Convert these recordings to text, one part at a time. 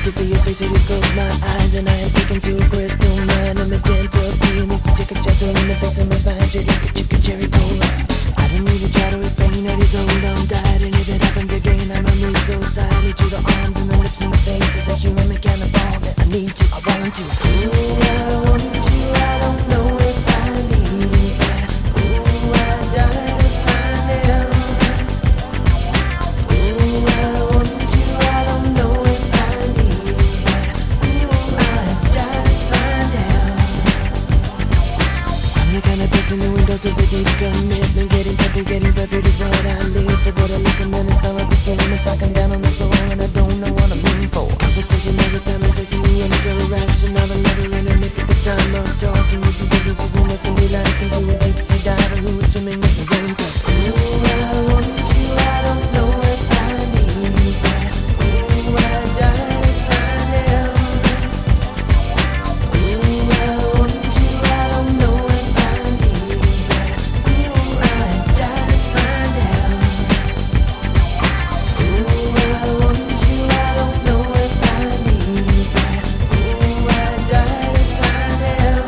to see your face, so you close my eyes, and I am taken to a crystal mind. A magenta feeling, take a gentle in the face and miss my hand, chicken cherry cola. I don't need to try to explain that he's old, I'm tired, and if it happens again, I'ma move so slightly to the arms and the lips and the face of the human mechanical that I need to, I want to. Ooh, I want you, I don't know if I need that. Ooh, I die to find out. Ooh, I want you, I don't know if I need that. Ooh, I die to find out. I'm the kind of person who endorses a deep commitment. Getting perfect is what I live for. What I look and then it's time I begin. It's like I'm down on the floor and I don't know what I'm in for. Conversation every time I'm facing the interaction of another and I make it the time of talking. With the figures of who must be like into a deep sea diver who is swimming in the rainbow. Ooh, I want you, I don't know if I need that. Ooh, I die to find out. Ooh, I want you, I don't know if I need that. Ooh, I die to find out. Ooh, I want you, I don't know if I need that. Ooh, I die to find out.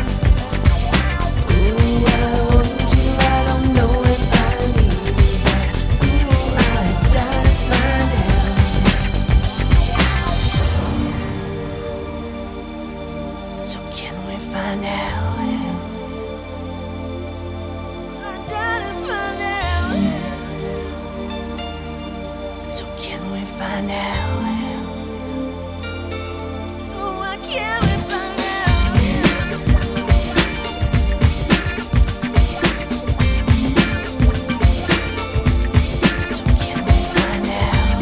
Ooh, I want you, I don't know if I need that. Ooh, I die to find out. So can we find out? I die to find out. So can we find out? Oh, I can't we find out? So can we find out?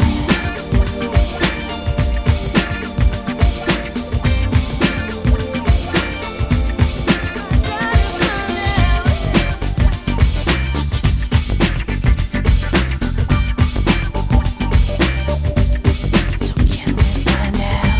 So can we find out?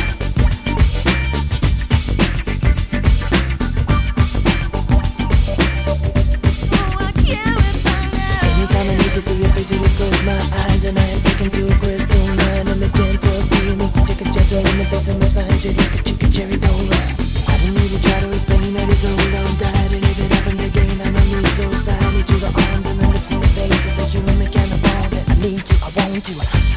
Oh, I can't we find out? Anytime I need to see your face, you close my eyes, and I am taken to a crystal mind. A magenta feeling, take a gentle in the face and miss my hand, chicken cherry cola. I don't need to try to explain that it's old, I'm tired, and if it happens again, I'ma move so slightly to the arms and the lips and the face of the human mechanical that I need to, I want to.